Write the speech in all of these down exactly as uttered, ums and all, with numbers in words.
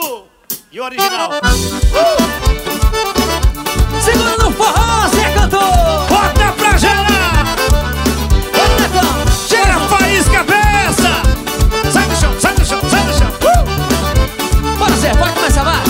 Ronaldo e o original. Uh! Segura no forró, Zé Cantor. Bota pra gerar. Bora, Netão. Chega, faísca, cabeça. Sai do chão, sai do chão, sai do chão. Uh! Bora, Zé, pode começar, vai.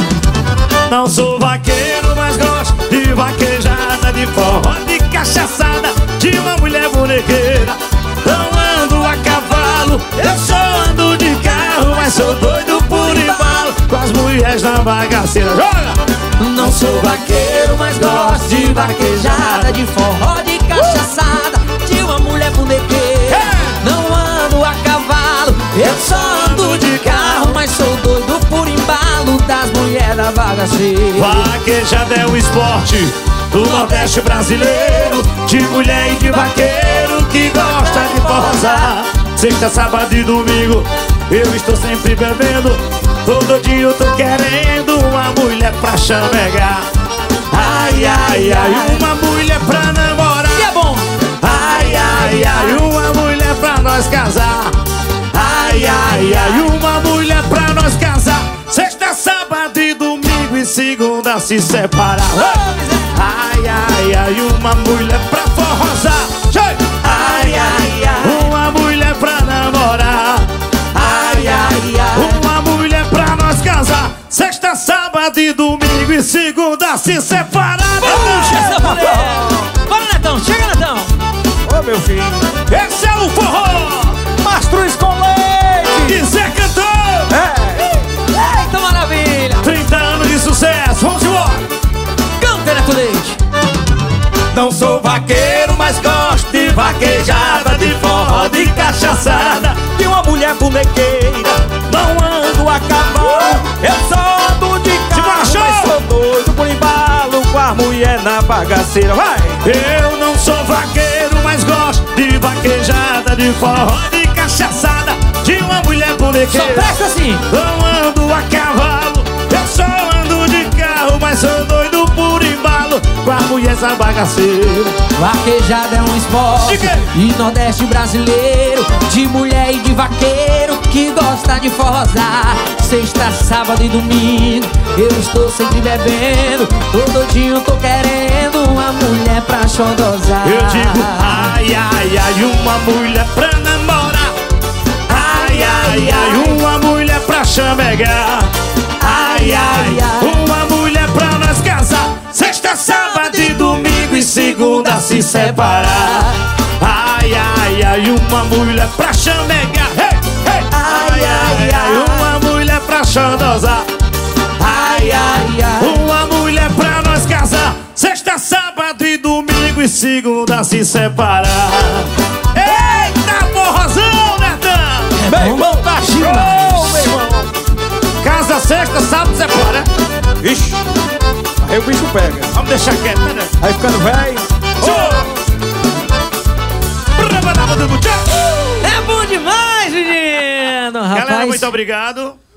Não sou vaqueiro, mas gosto de vaquejada, de forró, de cachaçada, de uma mulher bonequeira. Não ando a cavalo, eu só ando de carro, mas sou doido por embalo, com as mulheres na bagaceira. Joga! Não sou vaqueiro, mas gosto de vaquejada, de forró, de cachaçada, de uma mulher bonequeira. Não ando a cavalo, eu só ando de carro, mas sou doido por embalo das mulheres da bagaceira. Vaquejada é um esporte do Nordeste brasileiro, de mulher e de vaqueiro que gosta de forrozar. Sexta, sábado e domingo eu estou sempre bebendo, todo dia eu tô querendo uma mulher pra chamegar. Ai, ai, ai, uma mulher pra namorar. E é bom. Ai, ai, ai, uma mulher pra nós casar. Ai, ai, ai, uma mulher pra nós casar. Sexta, sábado e domingo e segunda se separar. Ai, ai, ai, uma mulher pra forrozar. Ai, ai, ai, uma mulher pra namorar. Ai, ai, ai, uma mulher pra nós casar. Sexta, sábado e domingo e segunda se separar. Puxa essa mulher. Bora, Netão, chega, Netão. Ô, meu filho, esse é o forró Mastruz com leite. e Zé Cantor. É. Eita maravilha. trinta anos de sucesso, vamos embora. Canta, Neto Leite. Não sou vaqueiro, mas gosto de vaquejada, de forró, de cachaçada, De uma mulher bonequeira. não ando a cavalo. Eu só ando de carro, show! mas sou doido por embalo, com a mulher na bagaceira. Vai! Eu não sou vaqueiro, mas gosto de vaquejada, de forró, de cachaçada, de uma mulher Só bonequeira. presta assim. Não ando a cavalo, eu só ando de carro, mas sou doido por embalo, com a mulher na bagaceira. Vaquejada é um esporte De quê? e Nordeste brasileiro, de mulher e de vaqueiro que gosta de forrozar. Sexta, sábado e domingo eu estou sempre bebendo, todo dia eu tô querendo uma mulher pra xodozar. Eu digo ai, ai, ai, uma mulher pra namorar. Ai, ai, ai, uma mulher pra chamegar. Ai, ai, uma mulher pra nós casar. Sexta, sábado e domingo e segunda se separar. Ai, ai, ai, uma mulher pra chamegar. Hey, hey. Ai, ai, ai, uma mulher pra xodozar. Ai, ai, ai, uma mulher pra nós casar. Sexta, sábado e domingo e segunda se separar. Eita, porrozão, Netão! Meu irmão tá show, meu irmão. Casa sexta, sábado separa. Ixi, aí o bicho pega. Vamos deixar quieto, né? Aí ficando velho. É bom demais, menino. Rapaz, Galera, muito obrigado.